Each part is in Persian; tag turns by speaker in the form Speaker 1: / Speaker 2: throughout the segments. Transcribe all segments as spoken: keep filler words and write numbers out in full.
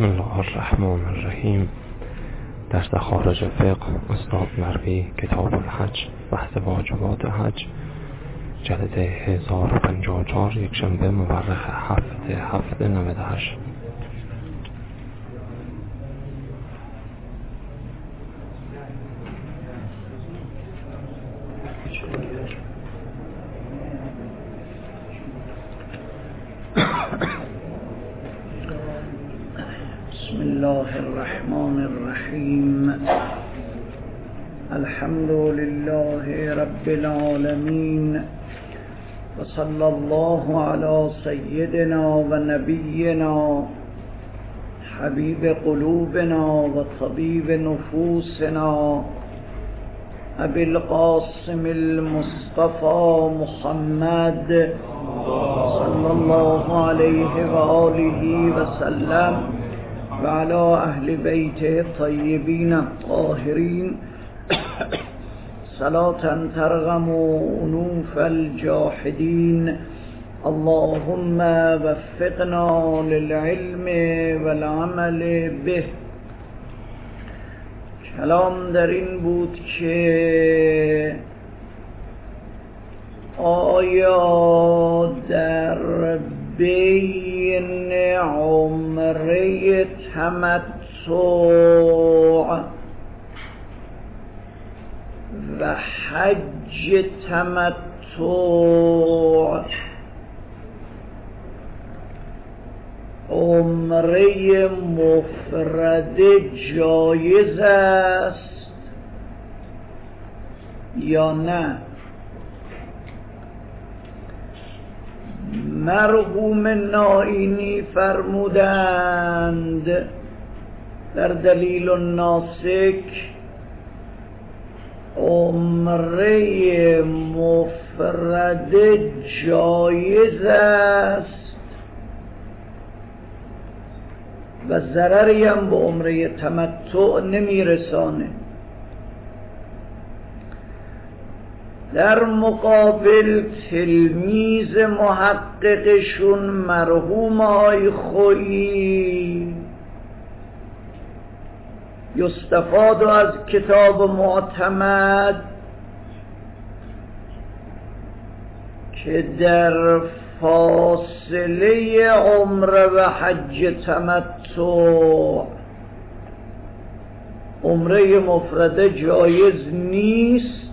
Speaker 1: بسم الله الرحمن الرحیم. درس خارج فقه استاد مروی، کتاب الحج، بحث واجبات حج، جلسه هزار و پنجاه و چهار، یک شنبه مورخ هفت هفت نود و هشت.
Speaker 2: بسم الله الرحمن الرحیم. الحمد لله رب العالمین و صلی الله علی سیدنا و نبینا حبیب قلوبنا و طبیب نفوسنا ابی القاسم المصطفى محمد صلی الله علیه و آله و سلم و علی اهل بیته الطیبین الطاهرین صلاة ترغم انوف الجاحدین. اللهم وفقنا للعلم والعمل به. کلام در این بود که آیا در بین عمره تمتع و حج تمتع عمره مفرد جایز است یا نه؟ مرحوم نائینی فرمودند در دلیل الناسک عمره مفرد جایز است و ضرری هم به عمره تمتع نمیرسانه. در مقابل تلمیذ محققشون مرحوم آی خویی یستفاد از کتاب معتمد که در فاصله عمره و حج تمتع عمره مفرده جایز نیست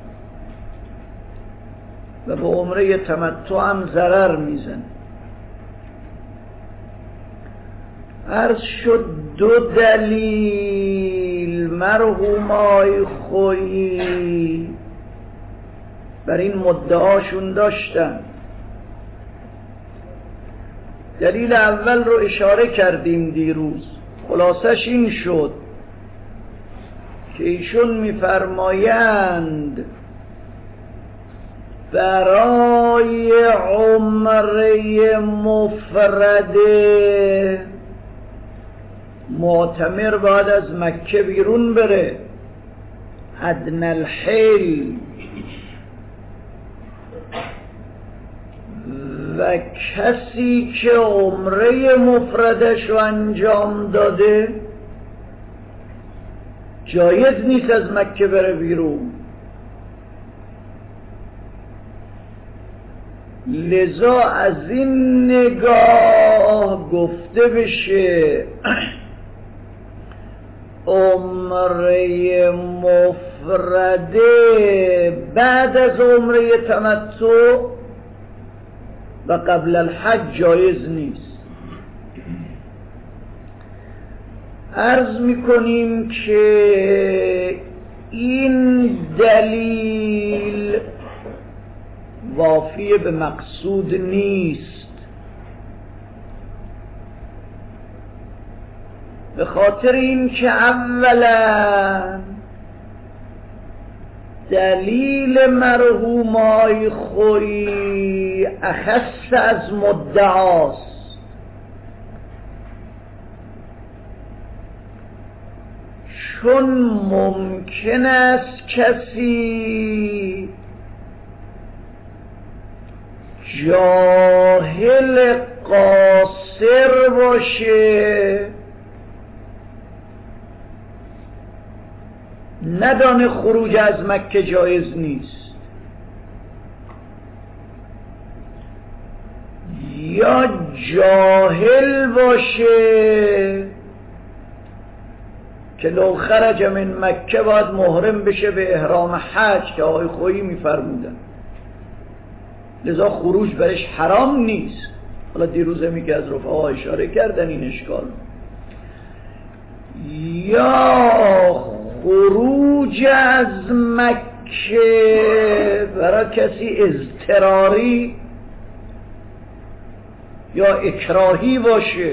Speaker 2: و به عمره تمتع هم ضرر میزن. عرض شد دو دلیل مرحوم آی خویی بر این مدعاشون داشتن. دلیل اول رو اشاره کردیم دیروز، خلاصش این شد که ایشون میفرمایند برای عمره مفرده معتمر باید از مکه بیرون بره، ادنی الحل، و کسی که عمره مفردش رو انجام داده جایز نیست از مکه بره بیرون. لذا از این نگاه گفته بشه عمره مفرده بعد از عمره تمتع و قبل الحج جایز نیست. عرض میکنیم که این دلیل وافی به مقصود نیست، به خاطر این که اولا دلیل مرحوم آی خویی اخص از مدعاست، چون ممکن است کسی جاهل قاصر باشه ندانه خروج از مکه جایز نیست، یا جاهل باشه که لو خرج من مکه باید محرم بشه به احرام حج که آقای خویی میفرمودن، لذا خروج برش حرام نیست. حالا دیروزه می که از رفقا اشاره کردن این اشکال. یا خروج از مکه برای کسی اضطراری یا اکراهی باشه،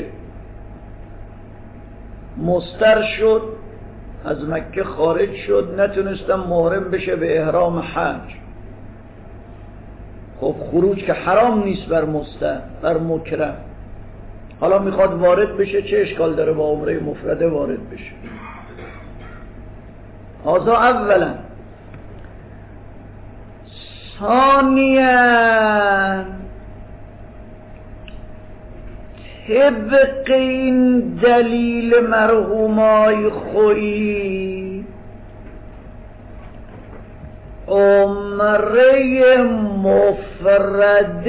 Speaker 2: مضطر شد از مکه خارج شد نتونستم محرم بشه به احرام حج، خب خروج که حرام نیست بر مضطر، بر مکره. حالا میخواد وارد بشه، چه اشکال داره با عمره مفرده وارد بشه؟ هذا اولا. ثانیا طبق این دلیل مرحومای خویی عمره مفرد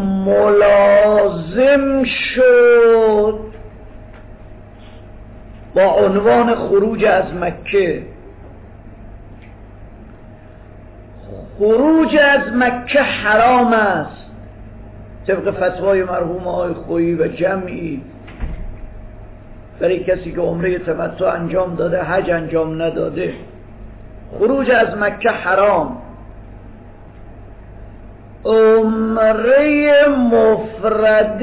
Speaker 2: ملازم شد با عنوان خروج از مکه. خروج از مکه حرام است طبق فتوای مرحوم آقای خویی و جمعی برای کسی که عمره تمتع انجام داده حج انجام نداده. خروج از مکه حرام. عمره مفرد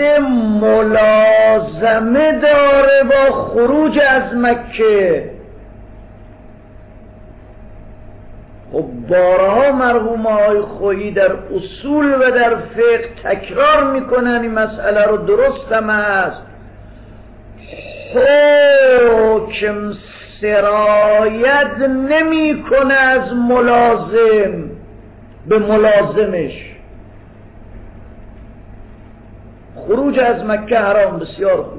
Speaker 2: ملازمه داره با خروج از مکه. خب بارها مرحوم آقای خویی در اصول و در فقه تکرار میکنن این مسئله رو، درست هم هست. حکم سرایت نمیکنه از ملازم به ملازمش. خروج از مکه حرام، بسیار خوب.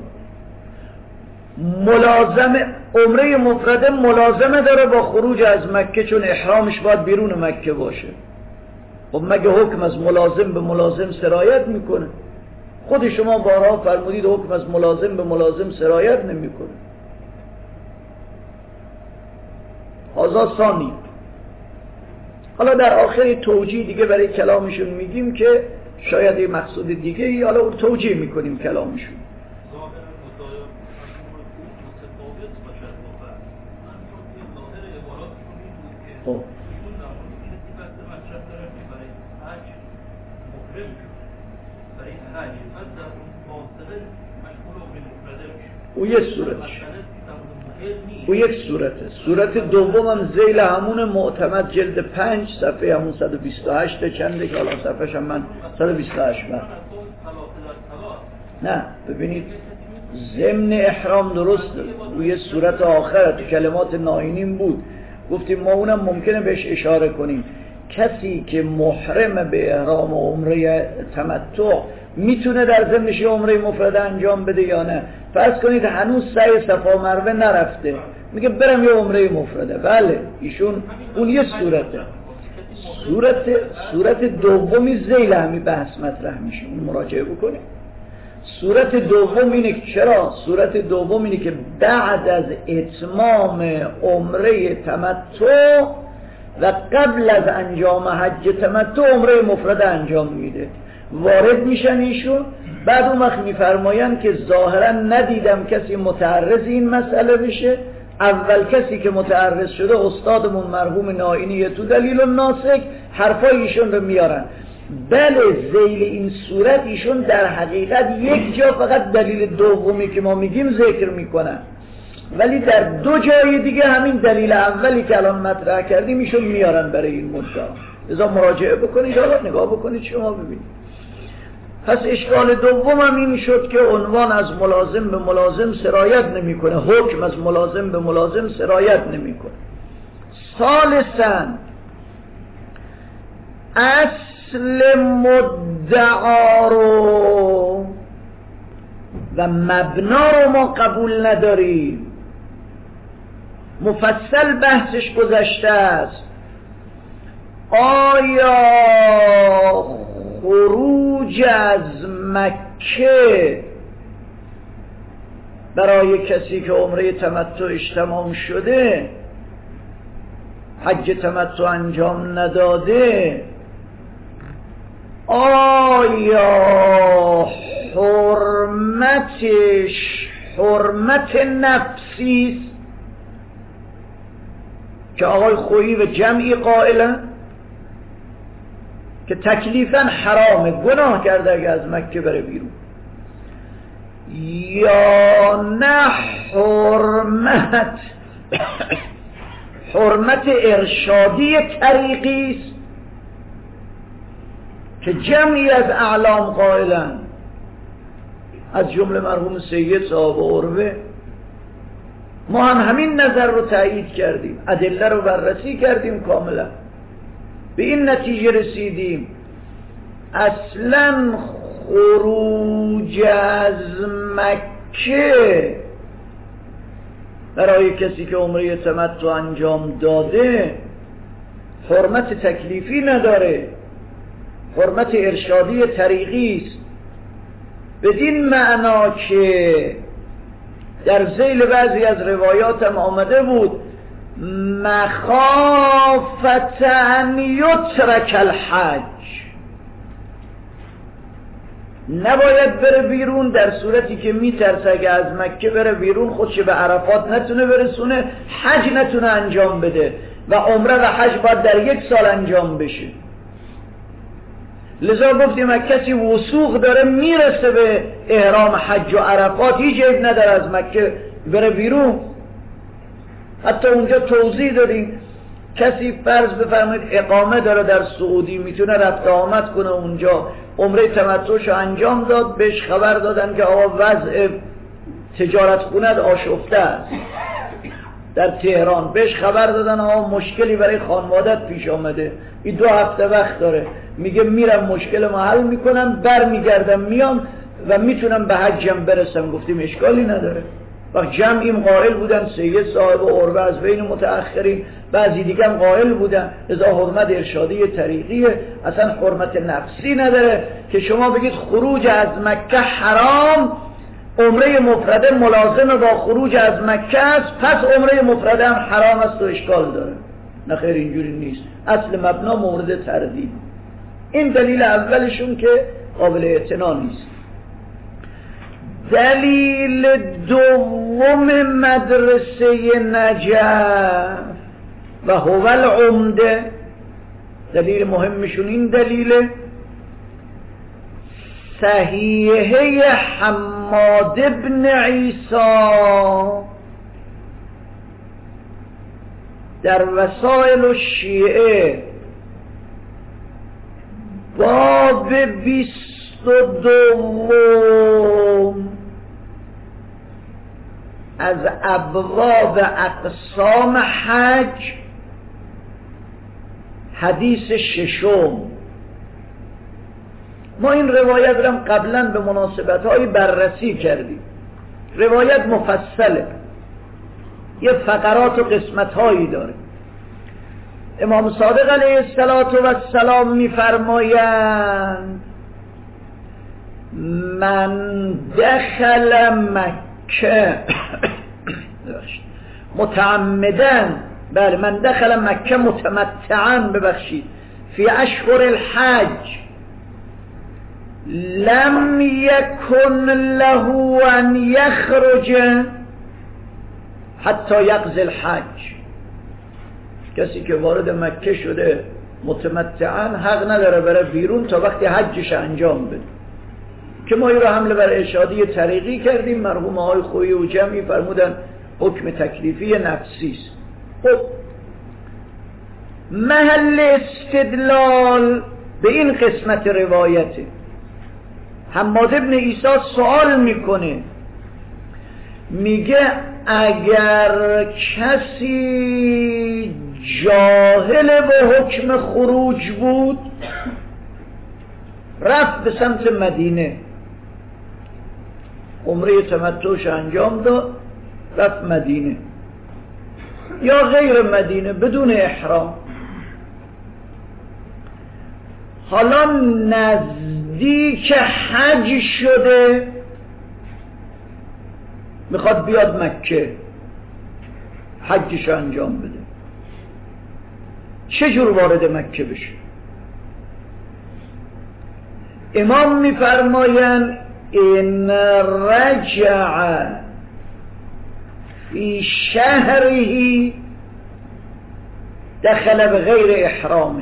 Speaker 2: ملازمه عمره مفرده ملازمه داره با خروج از مکه، چون احرامش باید بیرون مکه باشه. خب مگه حکم از ملازم به ملازم سرایت میکنه؟ خود شما بارها فرمودید حکم از ملازم به ملازم سرایت نمیکنه. هذا ثانی. حالا در آخر توجیه دیگه برای کلامشون میگیم که شاید یه مقصود دیگه ای، حالا اون توجیه میکنیم کلامشون. خب او یک صورتش او یک صورته. صورت دوم هم ذیل همون معتمد جلد پنج صفحه همون صد و بیست و هشت چنده که حالا صفحهش هم من صد و بیست و هشت من نه ببینید ضمن احرام درسته. او یک صورت آخر تو کلمات ناینیم بود، گفتیم ما اونم ممکنه بهش اشاره کنیم. کسی که محرم به احرام و عمره تمتع میتونه در ضمنش عمره مفرده انجام بده یا نه؟ فرض کنید هنوز سعی صفا مروه نرفته، میگه برم یه عمره مفرده. بله ایشون اون یه صورته. صورت صورت دومی ذیل همی بحث مطرح میشه، اون مراجعه بکنید. صورت دوم اینه، چرا؟ صورت دوم اینه که بعد از اتمام عمره تمتع و قبل از انجام حج تمتع عمره مفرده انجام میده. وارد میشن ایشون، بعد اون وقت میفرماین که ظاهرا ندیدم کسی متعرض این مسئله بشه. اول کسی که متعرض شده استادمون مرحوم نائینی تو دلیل الناسک، حرفای ایشون رو میارن. بله ذیل این صورت ایشون در حقیقت یک جا فقط دلیل دومی که ما میگیم ذکر میکنن، ولی در دو جای دیگه همین دلیل اولی که الان مطرح کردیم ایشون میارن برای این مدعا. لذا مراجعه بکنید، حالا نگاه بکنید شما ببینید. پس اشکال دوم هم این شد که عنوان از ملازم به ملازم سرایت نمیکنه، حکم از ملازم به ملازم سرایت نمیکنه. ثالثاً اصل مدعا رو و مبنا رو ما قبول نداریم. مفصل بحثش گذشته است. آیا خروج از مکه برای کسی که عمره تمتعش تمام شده حج تمتع انجام نداده، آیا حرمتش حرمت نفسی است که آقای خویی و جمعی قائلن که تکلیفاً حرامه، گناه کرده اگه از مکه بره بیرون، یا نه حرمت حرمت ارشادی طریقی است که جمعی از اعلام قائلن، از جمله مرحوم سید صاحب عروه. ما هم همین نظر رو تایید کردیم، ادله رو بررسی کردیم کاملا، به این نتیجه رسیدیم اصلا خروج از مکه برای کسی که عمره تمتع انجام داده حرمت تکلیفی نداره، حرمت ارشادی طریقی است، بدین معنا که در ذیل بعضی از روایات هم آمده بود مخافت ان یترک الحج، نباید بره بیرون در صورتی که میترسه اگه از مکه بره بیرون خودش به عرفات نتونه برسونه، حج نتونه انجام بده و عمره و حج باید در یک سال انجام بشه. لذا گفتیم اگه کسی وثوق داره میرسه به احرام حج و عرفات، هیچ عیب نداره از مکه بره بیرون. حتی اونجا توضیح دادیم کسی فرض بفرمایید اقامه داره در سعودی، میتونه رفت آمد کنه اونجا، عمره تمتعش انجام داد، بهش خبر دادن که آقا وضع تجارت خونت آشفته است در تهران، بهش خبر دادن آقا مشکلی برای خانوادت پیش آمده، این دو هفته وقت داره، میگه میرم مشکل ما حل میکنم برمیگردم میام و میتونم به حجم برسم. گفتیم اشکالی نداره. وقت جمعیم قائل بودن، سید صاحب عروه از بین متأخرین، بعضی دیگه هم قائل بودن، لذا حرمت ارشادی طریقیه، اصلا حرمت نفسی نداره که شما بگید خروج از مکه حرام، عمره مفرده ملازم با خروج از مکه است، پس عمره مفرده هم حرام است و اشکال داره. نه خیر، اینجوری نیست. اصل مبنا مورد تردید. این دلیل اولشون که قابل اعتنا نیست. دلیل دوم مدرسه نجف و هو العمده، دلیل مهمشون این دلیله، صحیحه حماد بن عیسی در وسائل الشیعه باب بیست و دوم از ابواب اقسام حج، حدیث ششم. ما این روایت رو قبلا به مناسبت‌های بررسی کردیم. روایت مفصله، یه فقرات و قسمت‌هایی داره. امام صادق علیه السلام می‌فرمایند من دخل مکه متعمدن، بله من دخل مکه متمتعا، ببخشید، فی اشهر الحج لم یکن له ان یخرج حتی یقضی الحج. کسی که وارد مکه شده متمتعا حق نداره بره بیرون تا وقتی حجش انجام بده، که ما این رو حمله بر ارشادی طریقی کردیم. مرحوم آقای خویی و جمعی فرمودن حکم تکلیفی نفسی است. خب محل استدلال به این قسمت روایته. حماد بن عیسی سوال میکنه، میگه اگر کسی جاهل به حکم خروج بود رفت به سمت مدینه، عمره تمتعش انجام داد، رفت مدینه، یا غیر مدینه بدون احرام. حالا نزدیک حج شده، میخواد بیاد مکه حجش انجام بده، چجور وارد مکه بشه؟ امام میفرمایند این رجع فی شهره دخل بغیر احرامه.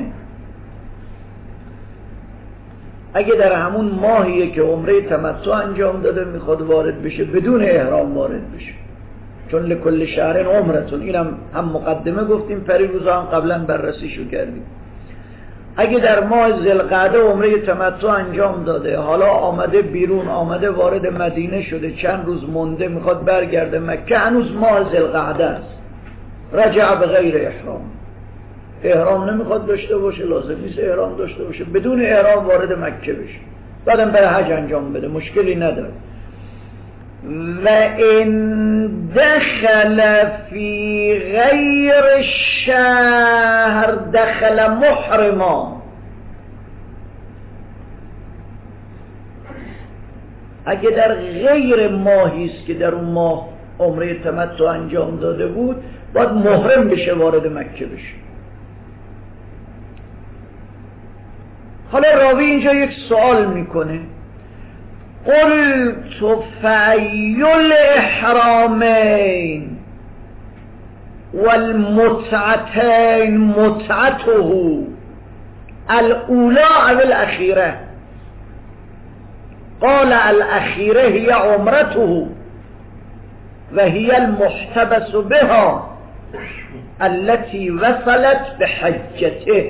Speaker 2: اگه در همون ماهیه که عمره تمتع انجام داده میخواد وارد بشه، بدون احرام وارد بشه، چون لکل شهر عمرتون، اینم هم مقدمه گفتیم پریروزا، هم قبلا بررسیشو کردیم. اگه در ماه ذوالقعده عمره تمتع انجام داده، حالا آمده بیرون، آمده وارد مدینه شده، چند روز مونده میخواد برگرده مکه، هنوز ماه ذوالقعده است، رجع بغیر احرام، احرام نمیخواد داشته باشه، لازم نیست احرام داشته باشه، بدون احرام وارد مکه بشه، بعدم برای حج انجام بده، مشکلی نداره. و ان دخل فی غیر شهر دخل محرما. اگه در غیر ماهی است که در اون ماه عمره تمتع انجام داده بود، باید محرم بشه، وارد مکه بشه. حالا راوی اینجا یک سوال میکنه، قلت فأی الاحرامین والمتعتین متعته الاولى او الاخیره؟ قال الاخیره هي عمرته و هي المحتبس بها التي وصلت بحجته.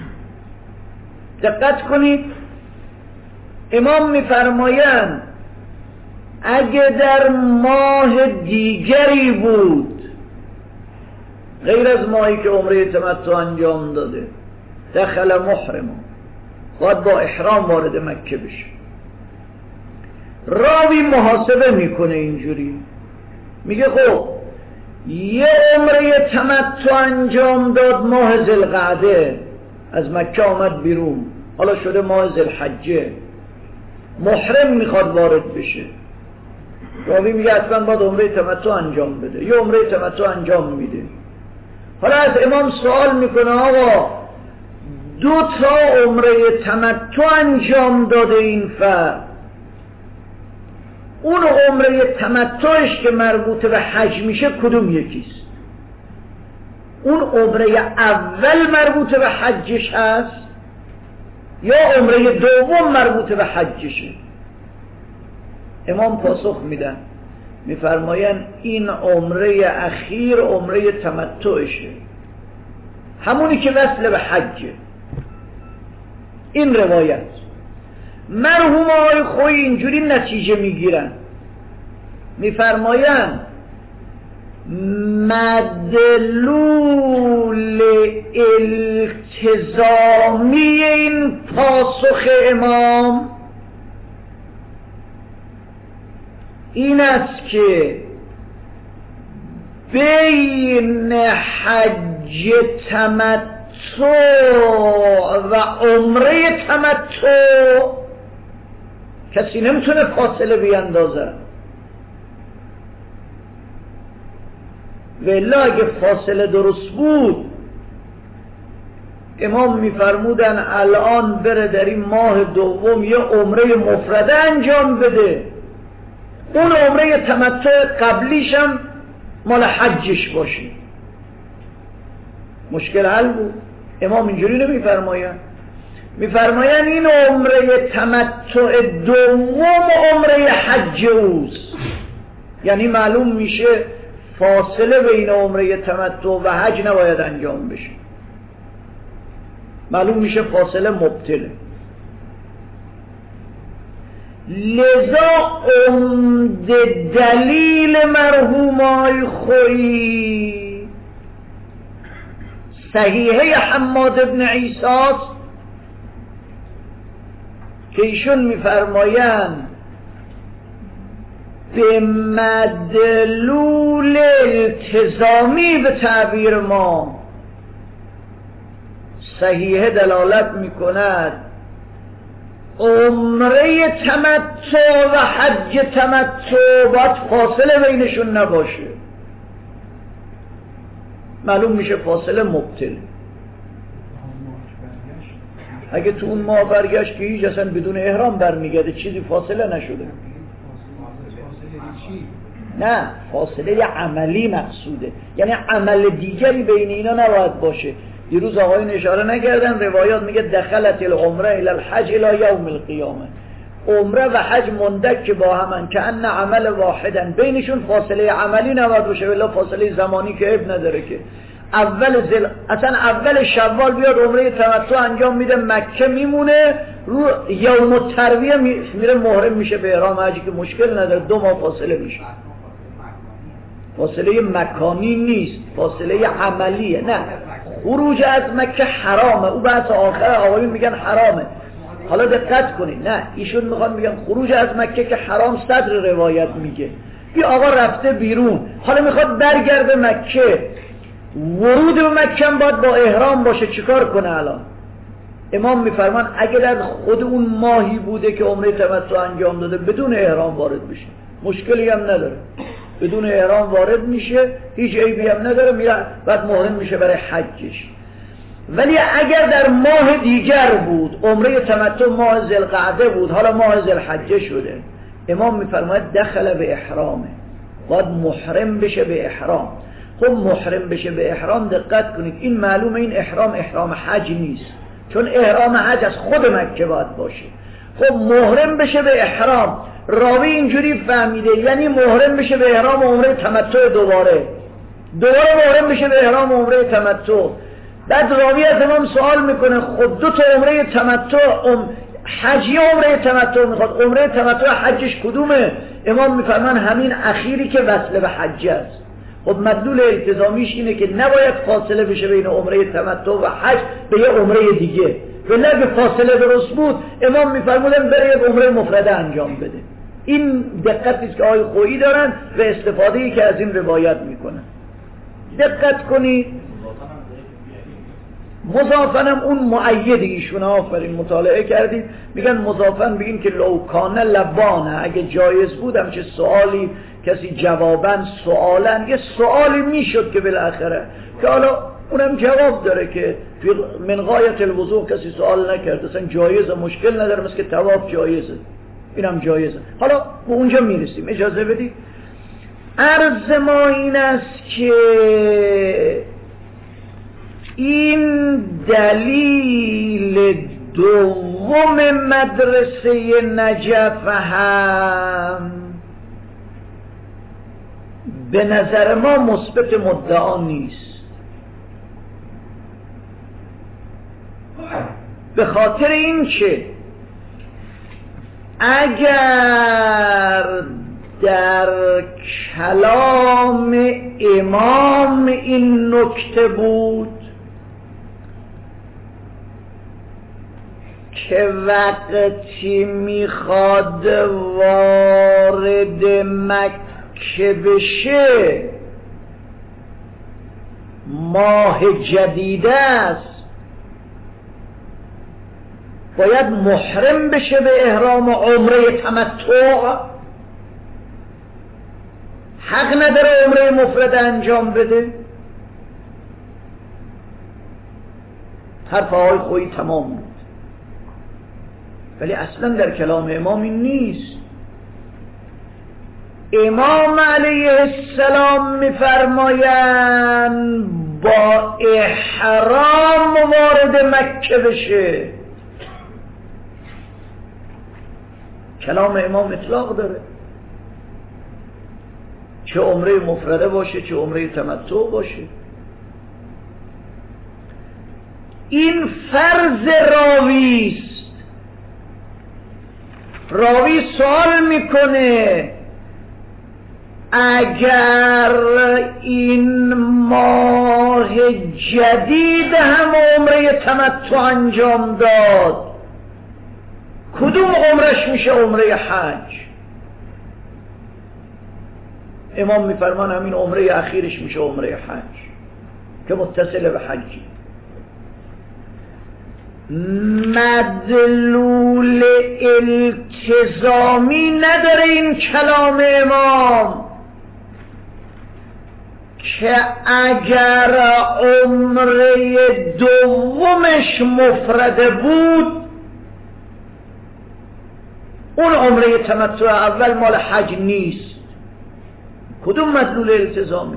Speaker 2: دقت کنید، امام میفرمایند اگه در ماه دیگری بود غیر از ماهی که عمره تمتع انجام داده، دخل محرم، باید با احرام وارد مکه بشه. راوی محاسبه میکنه اینجوری، میگه خب یه عمره تمتع انجام داد ماه ذوالقعده، از مکه آمد بیرون، حالا شده ماه ذوالحجه، محرم میخواد وارد بشه. راوی میگه اصلا باید عمره تمتع انجام بده، یه عمره تمتع انجام میده. حالا از امام سوال میکنه آقا دو تا عمره تمتع انجام داده این فرد، اون عمره تمتعش که مربوط به حج میشه کدوم یکیست؟ اون عمره اول مربوط به حجش هست یا عمره دوم مربوط به حجشه؟ امام پاسخ میدن، میفرماین این عمره اخیر عمره تمتعشه، همونی که وصل به حجه. این روایت مرحوم آقای خویی اینجوری نتیجه میگیرن، میفرماین مدلول التزامی این پاسخ امام این است که بین حج تمتع و عمره تمتع کسی نمیتونه فاصله بیندازه، ولی اگه فاصله درست بود امام میفرمودن الان بره در این ماه دوم یه عمره مفرده انجام بده، اون عمره تمتع قبلیش هم مال حجش باشه، مشکل حل بود. امام اینجوری نمیفرماین، میفرماین این عمره تمتع دوم عمره حج اوست، یعنی معلوم میشه فاصله بین عمره تمتع و حج نباید انجام بشه، معلوم میشه فاصله مبطله. لذا عمده دلیل مرحوم آقای خویی صحیحه حماد ابن عیسی است که ایشون میفرمایند به مدلول التزامی به تعبیر ما صحیح دلالت می کند عمره تمتع و حج تمتع باید فاصله بینشون نباشه. معلوم میشه فاصله مبطل. اگه تو اون ماه برگشت که هیچ اصلا بدون احرام برمیگرده، چیزی فاصله نشده. نه، فاصله عملی مقصوده، یعنی عمل دیگری بین اینا نباید باشه. دیروز آقایون اشاره نکردن، روایات میگه دخلت العمره الى الحج الى یوم القیامه، عمره و حج مندک که با همن که ان عمل واحدن، بینشون فاصله عملی نباید باشه، ولی فاصله زمانی که اب نداره که اول زل... اصلا اول شوال بیاد عمره تمتع انجام میده، مکه میمونه، رو یوم الترویه میره محرم میشه به احرام حجی که مشکل نداره، دو ماه فاصله میشه. فاصله مکانی نیست، فاصله عملیه. نه، خروج از مکه حرامه، او بحث آخر آقایون میگن حرامه. حالا دقت کنید، نه ایشون میخوان میگن خروج از مکه که حرام صدر روایت میگه. این آقا رفته بیرون، حالا میخواد برگرده مکه، ورود به مکه باید با احرام باشه، چیکار کنه الان؟ امام میفرمان اگه در خود اون ماهی بوده که عمره تمتع انجام داده بدون احرام وارد بشه، مشکلی هم نداره، بدون احرام وارد میشه، هیچ عیبی هم نداره، میره بعد محرم میشه برای حجش. ولی اگر در ماه دیگر بود، عمره تمتع ماه ذوالقعده بود، حالا ماه ذوالحجه شده، امام میفرماید دخل به احرامه، باید محرم بشه به احرام. خب محرم بشه به احرام، دقت کنید این معلومه این احرام احرام حج نیست، چون احرام حج از خود مکه باید باشه. خب محرم بشه به احرام، راوی اینجوری فهمیده یعنی محرم بشه به احرام عمره تمتع، دوباره دوباره محرم بشه به احرام عمره تمتع. بعد راوی از امام سوال میکنه خب دو تا عمره تمتع، ام حجی عمره تمتع میخواد، عمره تمتع حجش کدومه؟ امام میفرمان همین اخیری که وصل به حج است. خب مدلول التزامیش اینه که نباید فاصله بشه بین عمره تمتع و حج به یه عمره دیگه، ولی اگه فاصله درست بود امام میفرمودن بره یک عمره مفرده انجام بده. این دقتی است که آقای خویی دارن و استفاده‌ای که از این روایت میکنن. دقت کنید، مضافنم اون مؤید ایشون، آفرین مطالعه کردید، میگن مضافن به این که لوکانه لبانه، اگه جایز بودم چه سوالی کسی جوابن سوالن، یه سوالی میشد که بالاخره که حالا اونم جواب داره که من غایت الوضوح کسی سوال نکرد، اصلا جایزه، مشکل نداره، مثل که طواف جایزه، اینم جایزه. حالا به اونجا میرسیم، اجازه بدید. عرض ما این است که این دلیل دوم مدرسه نجف هم به نظر ما مثبت مدعا نیست، به خاطر این که اگر در کلام امام این نکته بود که وقتی میخواد وارد مکه بشه ماه جدید است، باید محرم بشه به احرام عمره تمتع، حق نداره عمره مفرد انجام بده. حرف آقای خویی تمام بود، ولی اصلا در کلام امام این نیست. امام علیه السلام میفرمایند با احرام وارد مکه بشه. کلام امام اطلاق داره، چه عمره مفرده باشه چه عمره تمتع باشه. این فرض راوی است. راوی سوال میکنه اگر این ماه جدید هم عمره تمتع انجام داد کدوم عمرش میشه عمره حج؟ امام میفرمان همین عمره اخیرش میشه عمره حج که متصل به حجی. مدلول التزامی نداره این کلام امام که اگر عمره دومش مفرده بود اون عمره تمتع اول مال حج نیست. کدوم مدلول التزامی؟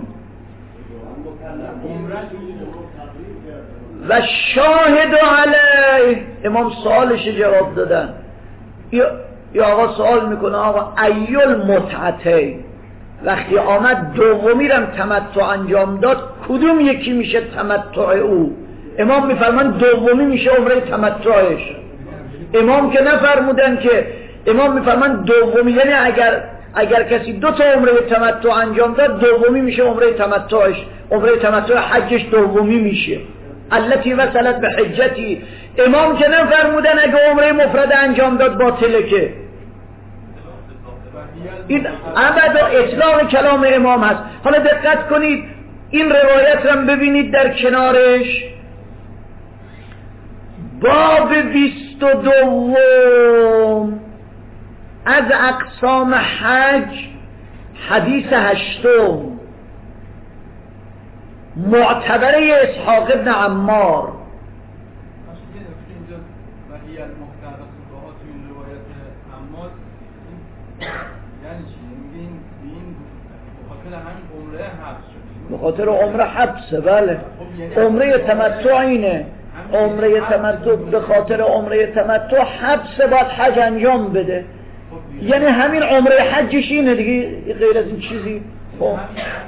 Speaker 2: و شاهد علیه امام سوالش جواب دادن. یا آقا سوال میکنه آقا ایل متعته وقتی آمد دومی رم تمتع انجام داد کدوم یکی میشه تمتع او؟ امام میفرمان دومی میشه عمره تمتعش. امام که نفرمودن که، امام میفرمان دومی، یعنی اگر اگر کسی دو تا عمره تمتع انجام داد دومی میشه عمره تمتعش، عمره تمتع حجش دومی میشه. التي وصلت به حجتی. امام که نفرمودن اگه عمره مفرد انجام داد باطله که. این ابدا اطلاق کلام امام هست. حالا دقت کنید این روایت رو ببینید در کنارش باب بیست و دوم از اقسام حج حدیث هشتم معتبره اسحاق ابن عمار. به خاطر عمره حبسه. بله عمره تمتع اینه، عمره تمتع به خاطر عمره تمتع حبسه باید حج انجام بده. یعنی همین عمره حجش اینه دیگه، غیر از این چیزی. خب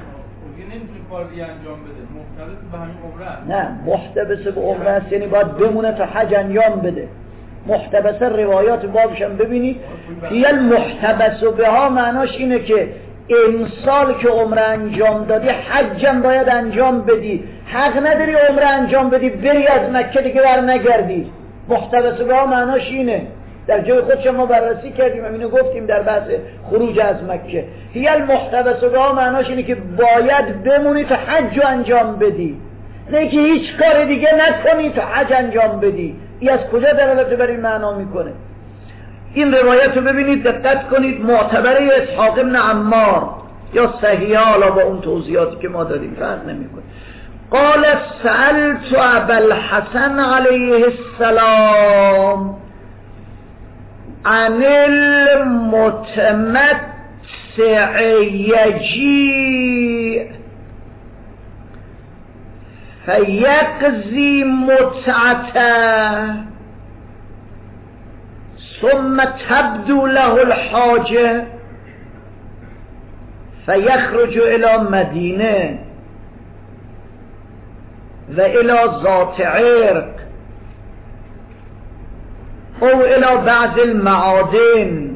Speaker 2: نه محتبسه به عمره است، یعنی باید بمونه تا حج انجام بده. محتبسه روایات بابش هم ببینید. هی المحتبس به ها معناش اینه که امسال که عمره انجام دادی حجم باید انجام بدی، حق نداری عمره انجام بدی بری از مکه دیگه بر نگردی. محتبس به ها معناش اینه. در جای خودش ما بررسی کردیم، اینو گفتیم در بحث خروج از مکه. هی المحتبس به ها معناش اینه که باید بمونی تا حج انجام بدی، نه که هیچ کار دیگه نکنی تا حج انجام بدی. این از کجا دلالت بر این معنا میکنه؟ این روایت رو ببینید، دقت کنید. معتبره اسحاق ابن عمار یا صحیحه، حالا با اون توضیحاتی که ما داریم فرق نمیکنه. قال سألت ابا الحسن علیه السلام عن المتمتع یجیع فیقضی متعته ثم تبدو له الحاجه فیخرج الى مدینه و الى ذات عرق او الى بعض المعادن.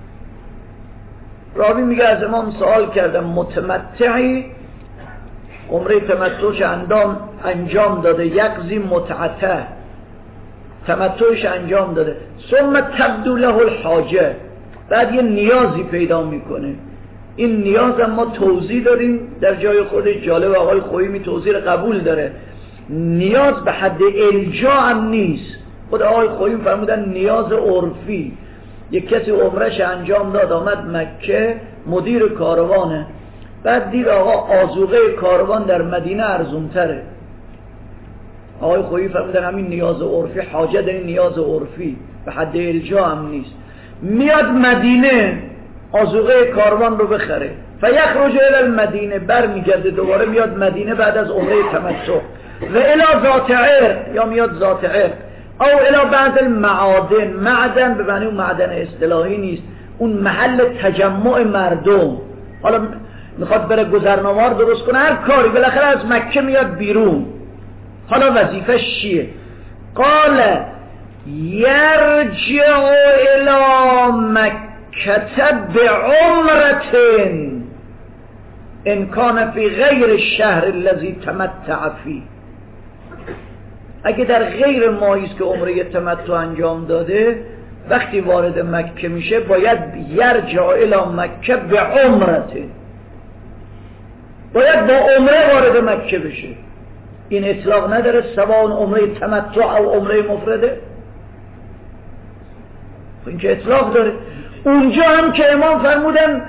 Speaker 2: راوی میگه از امام سوال کردم متمتعی عمره تمتعش اندام انجام داده، یقضی متعته تمتعش انجام داده، ثم تبدو له الحاجه بعد یه نیازی پیدا میکنه. این نیاز هم ما توضیح داریم در جای خودش، جالب. آقای خویمی توضیح قبول داره. نیاز به حد الجا هم نیست. خود آقای خویم فرمودن نیاز عرفی. یک کسی عمرش انجام داد آمد مکه، مدیر کاروانه، بعد دید آقا آذوقه کاروان در مدینه ارزون تره. آقای خویی فرمودن همین نیاز عرفی، حاجه در این نیاز عرفی به حد الجا هم نیست. میاد مدینه آذوقه کاروان رو بخره، فیخرج الی المدینه، بر میگرده دوباره میاد مدینه بعد از عمره تمتع، و الی ذات عرق، یا میاد ذات عرق، او الی بعض المعادن. معدن به معنی اون معدن اصطلاحی نیست، اون محل تجمع مردم. حالا میخواد بره گذرنامه رو درست کنه، هر کاری، بالاخره از مکه میاد بیرون. حالا وظیفه چیه؟ قال یرجع الی مکه بعمرة ان کان فی غیر الشهر الذی تمتع فیه. اگه در غیر ماهیست که عمره تمتع انجام داده، وقتی وارد مکه میشه باید یرجع الی مکه بعمرة، باید با عمره وارد مکه بشه. این اطلاق نداره سواء عمره تمتع او عمره مفرده؟ این که اطلاق داره. اونجا هم که امام فرمودن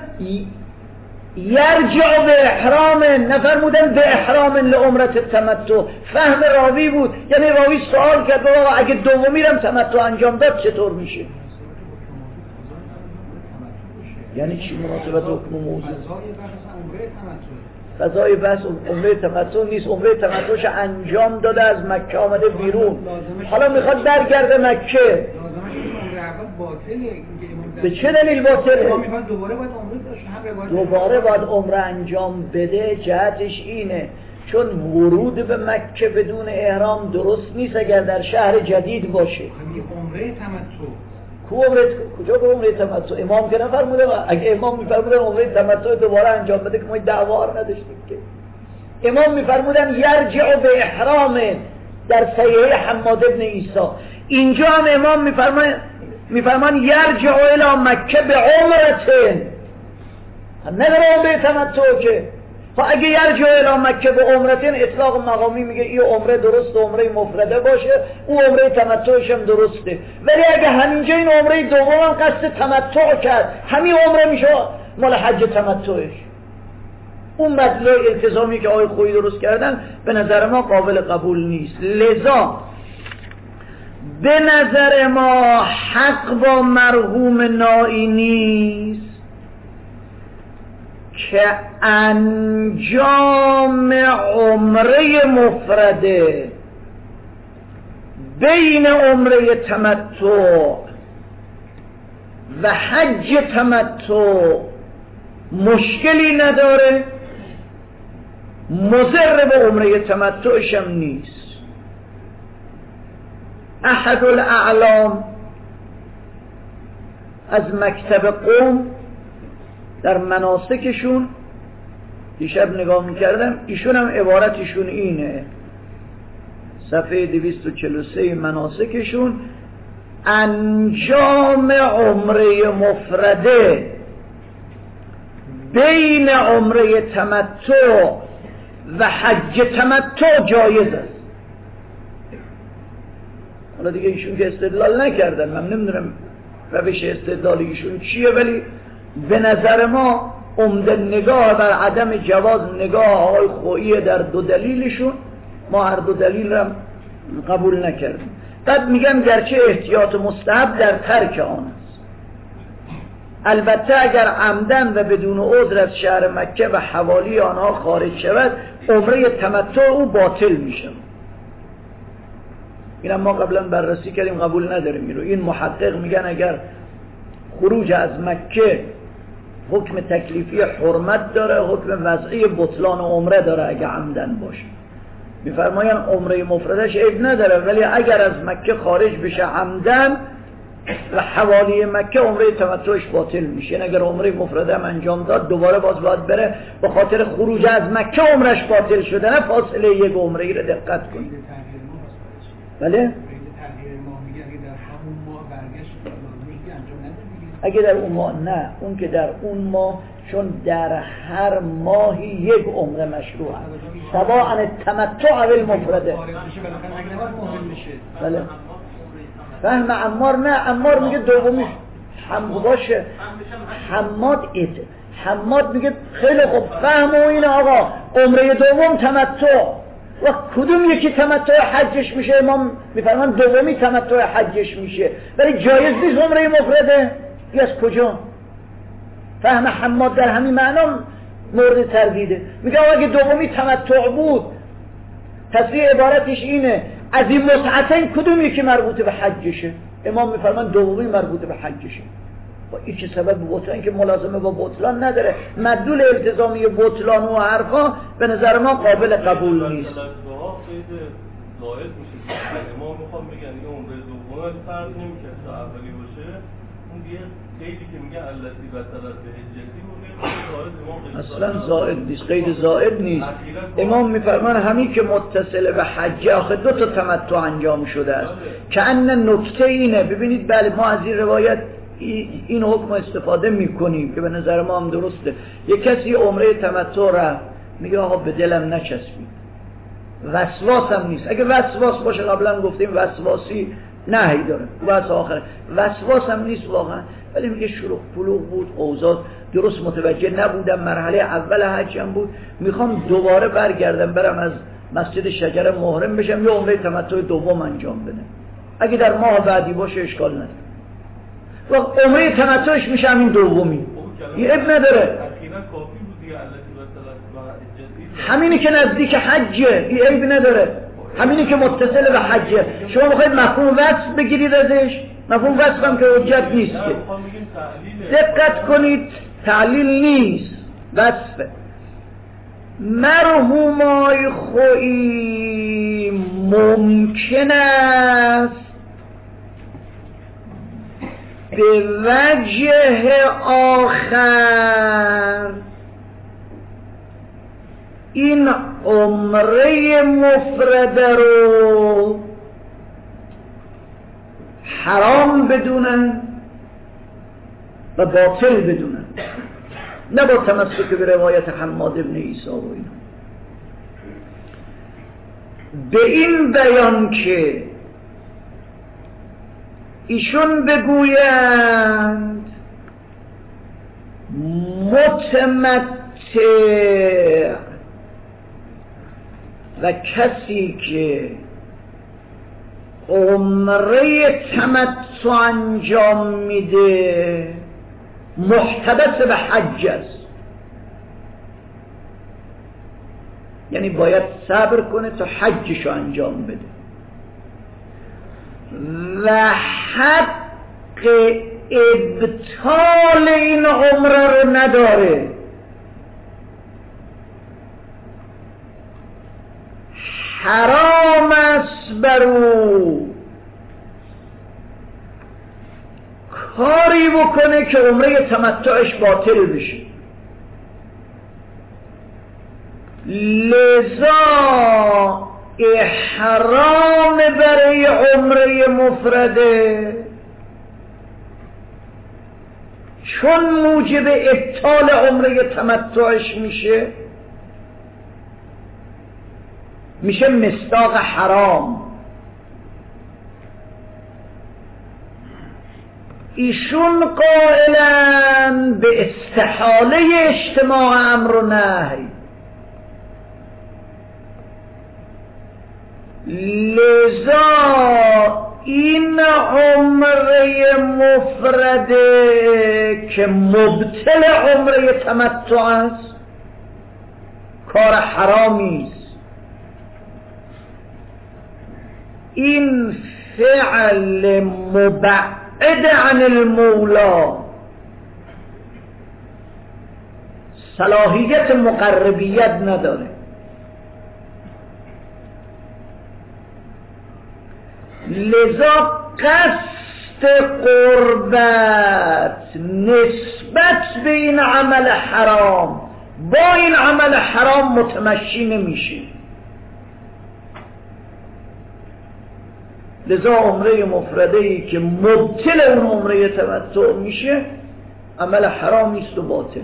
Speaker 2: یرجع به احرام، نفرمودن به احرام لعمرت تمتع. فهم راوی بود، یعنی راوی سوال کرد بابا اگه دومی رم تمتع انجام داد چطور میشه؟ یعنی چی مناسبت حکم موضوع؟ قضای بحث عمره تمتع نیست. عمره تمتعش انجام داده، از مکه آمده بیرون، حالا میخواد برگرده مکه. به چه دلیل باطله؟ دوباره باید عمره انجام بده. جهتش اینه چون ورود به مکه بدون احرام درست نیست اگر در شهر جدید باشه.
Speaker 3: عمره تمتع
Speaker 2: کو عمره کجا به عمره تمتع؟ امام که نفرموده؟ اگه امام میفرمودن عمره تمتع دوباره انجام بده که ما دعوا نداشتیم که. امام میفرمودن یرجع به احرام در صحیح حماد ابن عیسی. اینجا هم امام میفرمان میفرمان یرجع الی مکه به عمرتین، نداره عمره تمتع که. خب اگه یرجع الی مکه به عمرتین اطلاق مقامی میگه این عمره درست عمره مفرده باشه، او عمره تمتعش هم درسته. ولی اگه همینجا این عمره دوم هم قصد تمتع کرد، همین عمره میشه مال حج تمتعش. اون مطلع التزامی که آقای خویی درست کردن به نظر ما قابل قبول نیست. لذا به نظر ما حق با مرحوم نائی نیست که انجام عمره مفرده بین عمره تمتع و حج تمتع مشکلی نداره، مضر به عمره تمتعش هم نیست. احد الاعلام از مکتب قوم در مناسکشون دیشب نگاه میکردم، ایشون هم عبارتشون اینه، صفحه دویست و چهل و سه مناسکشون، انجام عمره مفرده بین عمره تمتع و حج تمتع جایز است. حالا دیگه ایشون که استدلال نکردن، من نمیدونم روش استدلال ایشون چیه، ولی به نظر ما عمده نگاه بر عدم جواز نگاه آقای خویی در دو دلیلشون، ما هر دو دلیل را قبول نکردیم. بعد میگم گرچه احتیاط مستحب در ترک آن است، البته اگر عمدن و بدون عذر از شهر مکه و حوالی آنها خارج شود عمره تمتع او باطل میشه. اینم ما قبلا بررسی کردیم، قبول نداریم این رو. این محقق میگن اگر خروج از مکه حکم تکلیفی حرمت داره، حکم وضعی بطلان عمره داره اگر عمدن باشه. میفرماین عمره مفردش عیب نداره، ولی اگر از مکه خارج بشه عمدن و حوالی مکه عمره تمتعش باطل میشه. یعنی اگر عمره مفرده هم انجام داد دوباره باز باید بره، به خاطر خروج از مکه عمرش باطل شده، نه فاصله یک عمره ای رو دقت کنید. بله؟ اگه در اون ماه نه، اون که در اون ماه چون در هر ماهی یک عمره مشروع است، سواء تمتع و المفرده. بله. فهم عمار نه، عمار میگه دومیش هم باشه. حماد ایت حماد میگه خیلی خوب فهم و این آقا عمره دوم تمتع و کدوم یکی تمتع حجش میشه؟ امام میفرمان دومی تمتع حجش میشه، ولی جایز نیست عمره مفرده. یا از کجا؟ فهم حماد در همین معنا مورد تردیده. میگه اگه دومی تمتع بود، تصریح عبارتش اینه از این متعتین کدوم یکی مربوط به حجشه؟ امام میفرمان دومی مربوط به حجشه. با این چه سبب بطلان که ملازمه با بطلان نداره، مدلول التزامی بطلان و حرفا به نظر ما قابل قبول نیست.
Speaker 4: امام میخوام بگن این عمره دوم فرض نمیشه تا اولی باشه، اون دیگه قیدی که میگه التی بطلت به حجتی
Speaker 2: اصلا زائد نیست، قید زائد نیست. امام میفرمان همین که متصل به حج، آخه دو تا تمتع انجام شده است. که ان نکته اینه، ببینید بله ما از این روایت این حکم استفاده میکنیم که به نظر ما هم درسته. یک کسی عمره تمتع را میگه آقا به دلم نچسبید، وسواس هم نیست. اگه وسواس باشه قبلا گفتیم وسواسی نهی داره واسه آخره، وسواس هم نیست واقعا، ولی میگه شلوغ پلوغ بود، اوضاع درست متوجه نبودم، مرحله اول حجم بود، میخوام دوباره برگردم برم از مسجد شجره محرم بشم یا عمره تمتع دوم انجام بدم. اگه در ماه بعدی باشه اشکال نداره، و عمره تمتعش میشه همین دومی، این اب نداره، همینی که نزدیک حجه این عیب نداره، همینی که متصل به حجه. شما میخواید مفهوم وصف بگیرید ازش، مفهوم وصف هم که حجت نیست که. دقت کنید، تعلیل نیست، وصفه. مرحومای خویی ممکن است به وجه آخر این عمره مفرده رو حرام بدونن و باطل بدونن، نه با تمسک به روایت حماد ابن عیسی و اینا، به این بیان که ایشون بگویند متمتع و کسی که عمره تمتع انجام میده محتبس به حج است، یعنی باید صبر کنه تا حجشو انجام بده و حق ابطال این عمره رو نداره. حرام است بر او کاری بکنه که عمره تمتعش باطل بشه. لذا احرام برای عمره مفرده چون موجب ابطال عمره تمتعش میشه، میشه مصداق حرام. ایشون قائلن به استحاله اجتماع امر و نهی، لذا این عمره مفرده که مبطل عمره تمتع است کار حرامی است. این فعل مبعد عن المولا صلاحیت مقربیت نداره، لذا قصد قربت نسبت به این عمل حرام با این عمل حرام متمشی نمیشه. لذا عمره مفرده‌ای که مبطل اون عمره تمتع میشه عمل حرامی است و باطل.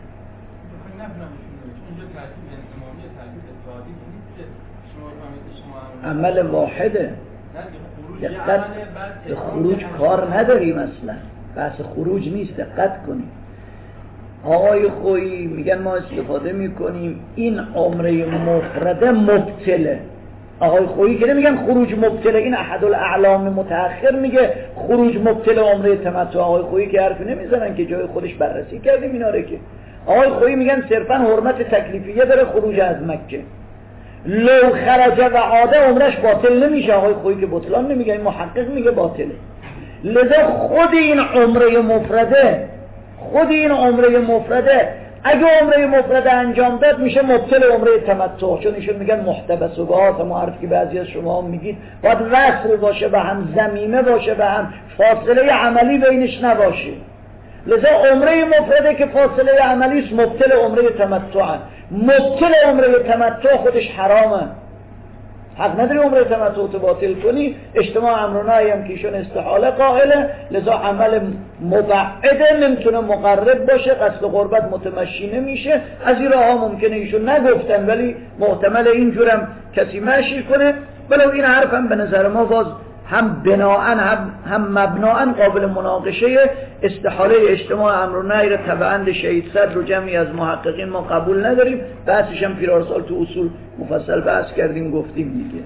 Speaker 2: عمل واحده، دقت به خروج کار نداریم اصلا، بحث خروج نیست، دقت کنیم. آقای خویی میگن ما استفاده میکنیم این عمره مفرده مبطله. آقای خویی که نمیگن خروج مبطله، این احد الاعلام متأخر میگه خروج مبطل عمره تمتع. آقای خویی که حرفی نمیزنن که جای خودش بررسی کردیم اینا رو، که آقای خویی میگن صرفا حرمت تکلیفیه داره خروج از مکه، لو خرج و عاده عمرش باطل نمیشه. آقای خویی که بطلان نمیگه، این محقق میگه باطله. لذا خود این عمره مفرده خود این عمره مفرده اگه عمره مفرده انجام داد میشه مبطل عمره تمتع، چون ایشون میگن محتبس و گاه ما حرف که بعضی از شما هم میگید باید وصل باشه به هم، ضمیمه باشه به هم، فاصله عملی بینش نباشه. لذا عمره مفرده که فاصله عملی است مبطل عمره تمتع. مبطل عمره تمتع خودش حرامه، حق نداری عمره تمتع باطل کنی. اجتماع امر و نهی هم که ایشون استحاله قائله، لذا عمل مبعده نمیتونه مقرب باشه، قصد قربت متمشی نمیشه. از این راه ها ممکنه ایشون نگفتن ولی محتمل اینجورم کسی مشی کنه. ولو این حرف هم به نظر ما باز هم بناءن هم, هم مبناءن قابل مناقشه. استحاله اجتماع امر و نهی را تبعند شهید صدر رو جمعی از محققین ما قبول نداریم. بحثش هم پیرارسال تو اصول مفصل بحث کردیم گفتیم دیگه.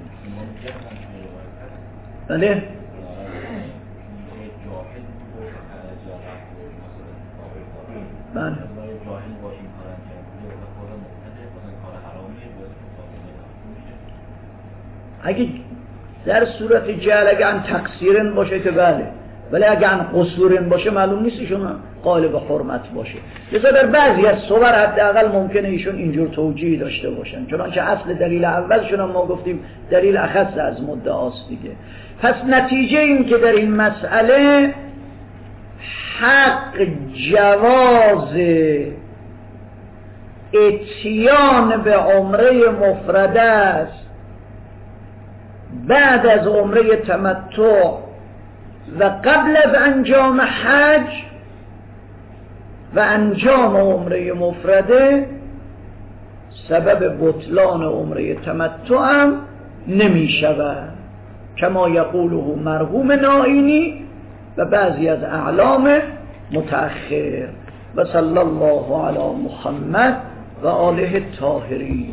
Speaker 2: بله بله اگه در صورت جهل اگه ان تقصیرن باشه که بله، ولی اگه ان قصورن باشه معلوم نیست ایشون قائل به حرمت باشه. لذا در بعضی از صور حداقل ممکنه ایشون اینجور توجیه داشته باشن، چنانچه اصل دلیل اولشون هم ما گفتیم دلیل اخص از مدعاست دیگه. پس نتیجه این که در این مسئله حق جواز اتیان به عمره مفرده است بعد از عمره تمتع و قبل از انجام حج و انجام عمره مفرده سبب بطلان عمره تمتع هم نمی شود، کما یقوله مرحوم نائینی و بعضی از اعلام متأخر. و صلی الله علی محمد و آله الطاهرین.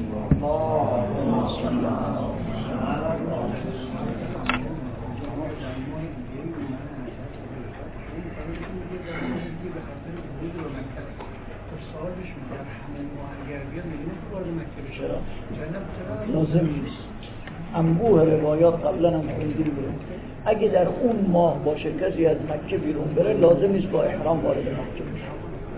Speaker 2: لازم نیست. انبوه روایات قبلا هم خوندیم برون اگه در اون ماه باشه کسی از مکه بیرون بره لازم نیست با احرام وارد مکه بشه.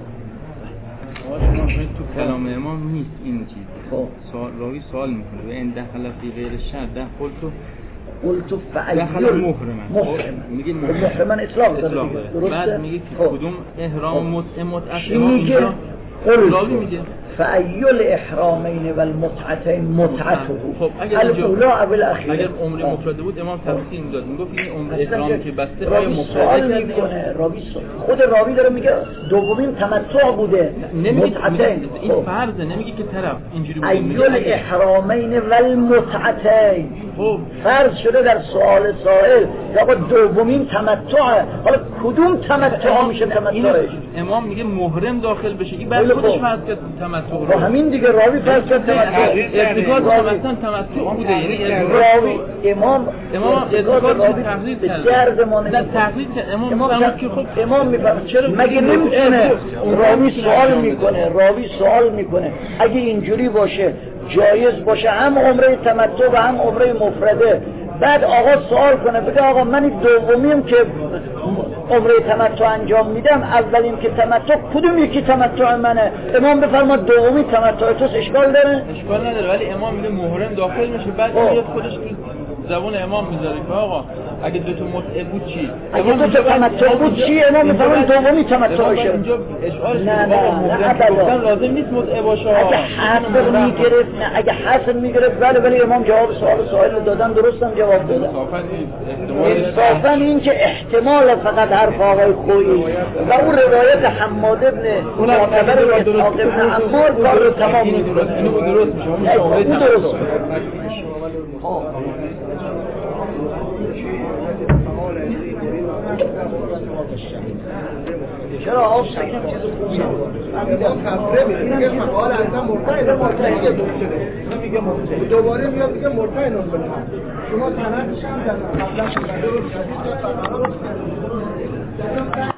Speaker 5: تو کلام امام نیست این چیز. سوال راوی سوال میکنه و این دخل فی غیر الشرع دخل تو
Speaker 2: قلت فعیل
Speaker 5: محرمن
Speaker 2: محرمن
Speaker 5: میگه
Speaker 2: محرمن اطلاق داره
Speaker 5: درسته. بعد میگه که کدوم احرام متعه متعه
Speaker 2: اینجا
Speaker 5: راوی میگه
Speaker 2: فأیل احرامین و المتعتین متعته.
Speaker 5: خب اگر
Speaker 2: الاولا او الاخیره
Speaker 5: اگر عمره مفرده بود امام تفصیل میداد، میگفت این عمره احرام که بسته
Speaker 2: راوی سوال میکنه. راوی خود راوی داره میگه دومین تمتع بوده متعتین.
Speaker 5: این فرضه، نمیگه که طرف اینجوری بوده.
Speaker 2: ایل احرامین و المتعتین خب فرض شده در سوال سائل که آقا دومین تمتع، حالا کدوم تمتع میشه تمتعش؟
Speaker 5: امام میگه محرم داخل بشه، این بعد خودش فرض کرد تمتع رو.
Speaker 2: با همین دیگه راوی فرض کرد تمتع.
Speaker 5: ارتکاز مثلا تمتع بوده، یعنی
Speaker 2: راوی امام
Speaker 5: امام ارتکاز تحقیق کرد.
Speaker 2: بسیار زمانه
Speaker 5: نه تحقیق کرد. امام فرمود که خب
Speaker 2: امام میفهمه چرا مگه نمیتونه. راوی سوال میکنه راوی سوال میکنه اگه اینجوری باشه جایز باشه هم عمره تمتع و هم عمره مفرده. بعد آقا سوال کنه بگه آقا من این دومیم که عمره تمتع انجام میدم، اولین که تمتع کدوم یکی تمتع منه؟ امام بفرما دومی تمتع توست. اشکال داره؟
Speaker 5: اشکال نداره، ولی امام میگه محرم داخل میشه. بعد میاد خودش تو زبان امام میذاره که آقا اگه دو تا متعه بود چی؟
Speaker 2: اگه دو تا تمتع بود چی؟ امام میفرما دومی تمتع شه.
Speaker 5: اینجا اشکالش
Speaker 2: نه نه
Speaker 5: نه لازم نیست متعه باشه.
Speaker 2: اگه حاصل میگرفت نه اگه حاصل میگرفت بله، ولی امام جواب سوال سائل دادن درستم جواب دادن. انصافاً این که احتمال فقط حرف آقای خویی و اون روایت حماد ابن معتبر و اسحاق ابن عمار کار رو تمام میکنه.
Speaker 5: اینو درست میشه.
Speaker 2: اون درست چرا آب شکم چیز خوبیه
Speaker 3: میگه مقال اصلا مرتعی مرتعی میگه مرتعی دوباره میاد میگه مرتعی نون شما تنقش هم در قبلا شده رو